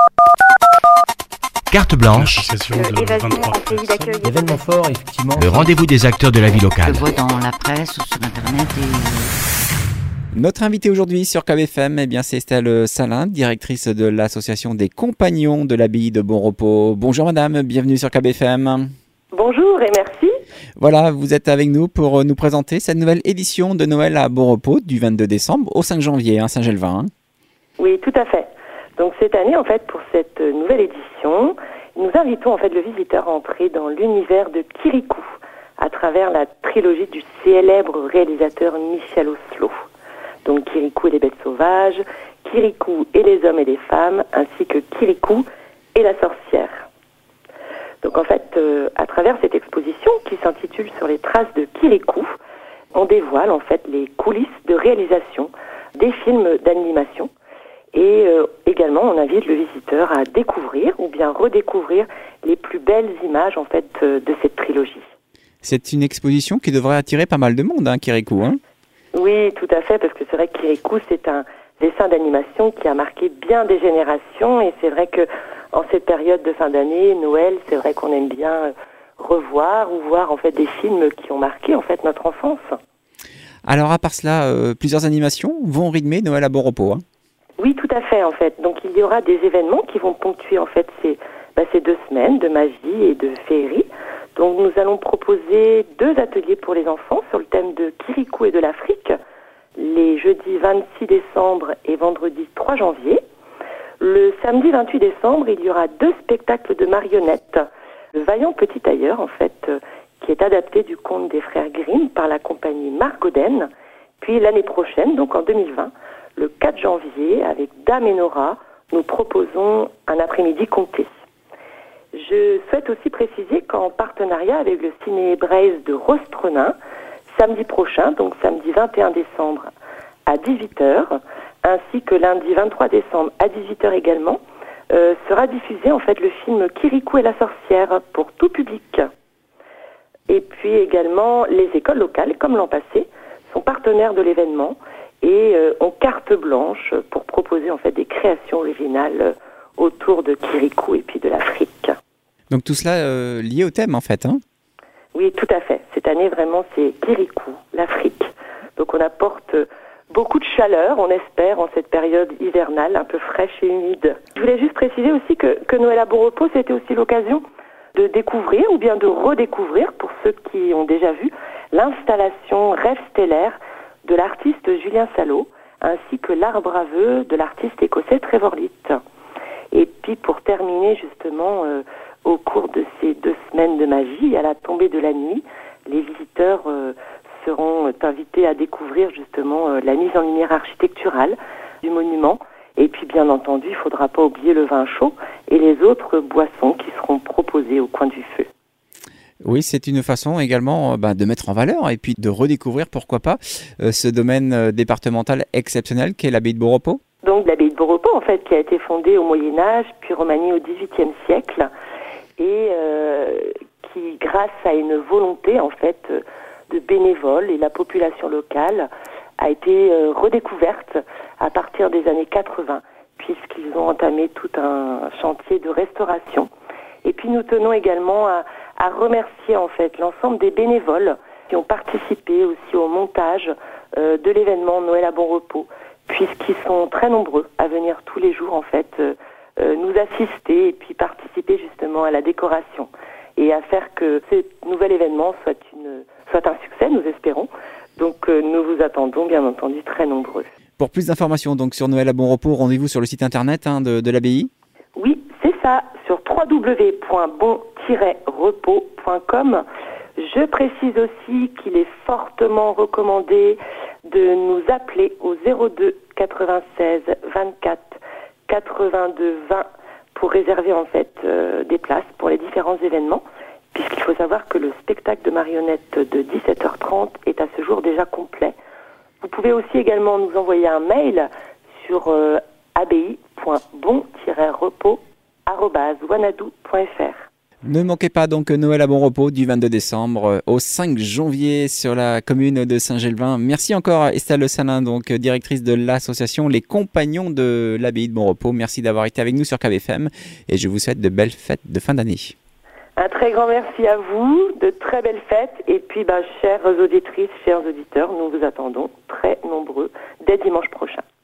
Carte blanche, Évasion en pays d'accueil. Événement fort, effectivement. le rendez-vous des acteurs de la vie locale. Je vois dans la presse ou sur internet Notre invitée aujourd'hui sur KBFM, c'est Estelle Salin, directrice de l'association des Compagnons de l'Abbaye de Bon Repos. Bonjour madame, bienvenue sur KBFM. Bonjour et merci. Voilà, vous êtes avec nous pour nous présenter cette nouvelle édition de Noël à Bon Repos du 22 décembre au 5 janvier, Saint-Gelvin. Oui, tout à fait. Donc cette année, en fait, pour cette nouvelle édition, nous invitons en fait le visiteur à entrer dans l'univers de Kirikou à travers la trilogie du célèbre réalisateur Michel Oslo. Donc Kirikou et les bêtes sauvages, Kirikou et les hommes et les femmes, ainsi que Kirikou et la sorcière. Donc en fait, à travers cette exposition qui s'intitule Sur les traces de Kirikou, on dévoile en fait les coulisses de réalisation des films d'animation. Et également, on invite le visiteur à découvrir ou bien redécouvrir les plus belles images en fait de cette trilogie. C'est une exposition qui devrait attirer pas mal de monde, Kirikou. Oui, tout à fait, parce que c'est vrai que Kirikou, c'est un dessin d'animation qui a marqué bien des générations. Et c'est vrai que en cette période de fin d'année, Noël, c'est vrai qu'on aime bien revoir ou voir en fait des films qui ont marqué en fait notre enfance. Alors à part cela, plusieurs animations vont rythmer Noël à Bon Repos. Oui, tout à fait, en fait. Donc, il y aura des événements qui vont ponctuer, en fait, ces 2 semaines de magie et de féerie. Donc, nous allons proposer 2 ateliers pour les enfants sur le thème de Kirikou et de l'Afrique, les jeudis 26 décembre et vendredi 3 janvier. Le samedi 28 décembre, il y aura 2 spectacles de marionnettes. Le Vaillant Petit Tailleur, en fait, qui est adapté du conte des frères Grimm par la compagnie Margoden. Puis, l'année prochaine, donc en 2020, le 4 janvier, avec Dame et Nora, nous proposons un après-midi compté. Je souhaite aussi préciser qu'en partenariat avec le ciné Braise de Rostronin, samedi prochain, donc samedi 21 décembre à 18h, ainsi que lundi 23 décembre à 18h également, sera diffusé en fait le film Kirikou et la sorcière pour tout public. Et puis également, les écoles locales, comme l'an passé, sont partenaires de l'événement et ont carte blanche pour proposer en fait des créations originales autour de Kirikou et puis de l'Afrique. Donc tout cela lié au thème en fait. Oui, tout à fait. Cette année vraiment c'est Kirikou, l'Afrique. Donc on apporte beaucoup de chaleur, on espère, en cette période hivernale un peu fraîche et humide. Je voulais juste préciser aussi que Noël à Bon Repos, c'était aussi l'occasion de découvrir ou bien de redécouvrir, pour ceux qui ont déjà vu, l'installation Rêve stellaire de l'artiste Julien Salot, ainsi que l'arbre à vœux de l'artiste écossais Trevor Litt. Et puis pour terminer justement, au cours de ces 2 semaines de magie, à la tombée de la nuit, les visiteurs seront invités à découvrir justement la mise en lumière architecturale du monument. Et puis bien entendu, il ne faudra pas oublier le vin chaud et les autres boissons qui seront proposées au coin du feu. Oui, c'est une façon également de mettre en valeur et puis de redécouvrir, pourquoi pas, ce domaine départemental exceptionnel qu'est l'abbaye de Bon Repos. Donc l'abbaye de Bon Repos, en fait, qui a été fondée au Moyen-Âge, puis remaniée au XVIIIe siècle, et qui, grâce à une volonté, en fait, de bénévoles et la population locale, a été redécouverte à partir des années 80, puisqu'ils ont entamé tout un chantier de restauration. Et puis nous tenons également à remercier en fait l'ensemble des bénévoles qui ont participé aussi au montage de l'événement Noël à Bon Repos, puisqu'ils sont très nombreux à venir tous les jours en fait nous assister et puis participer justement à la décoration et à faire que ce nouvel événement soit un succès, nous espérons. Donc nous vous attendons bien entendu très nombreux. Pour plus d'informations donc sur Noël à Bon Repos, rendez-vous sur le site internet de l'abbaye. Oui, c'est ça, sur www.bon-repos.com. Je précise aussi qu'il est fortement recommandé de nous appeler au 02 96 24 82 20 pour réserver en fait des places pour les différents événements, puisqu'il faut savoir que le spectacle de marionnettes de 17h30 est à ce jour déjà complet. Vous pouvez aussi également nous envoyer un mail sur abbaye.bon-repos@wanadoo.fr. Ne manquez pas donc Noël à bon repos du 22 décembre au 5 janvier sur la commune de Saint-Gelvin. Merci encore Estelle Salin, donc directrice de l'association Les Compagnons de l'Abbaye de Bon Repos. Merci d'avoir été avec nous sur KBFM et je vous souhaite de belles fêtes de fin d'année. Un très grand merci à vous, de très belles fêtes. Et puis, chères auditrices, chers auditeurs, nous vous attendons très nombreux dès dimanche prochain.